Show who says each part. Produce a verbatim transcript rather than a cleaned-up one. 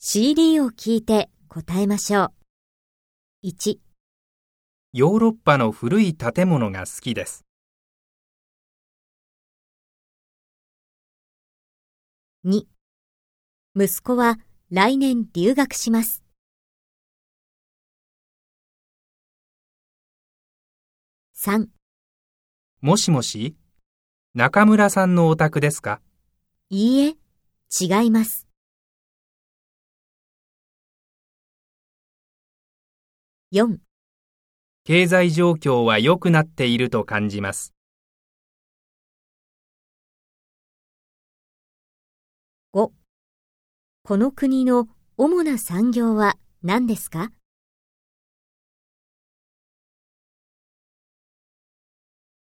Speaker 1: シーディー を聞いて答えましょう。いち、
Speaker 2: ヨーロッパの古い建物が好きです。
Speaker 1: に、息子は来年留学します。さん、
Speaker 2: もしもし、中村さんのお宅ですか？
Speaker 1: いいえ、違います。よん、
Speaker 2: 経済状況は良くなっていると感じます。
Speaker 1: ご、この国の主な産業は何ですか？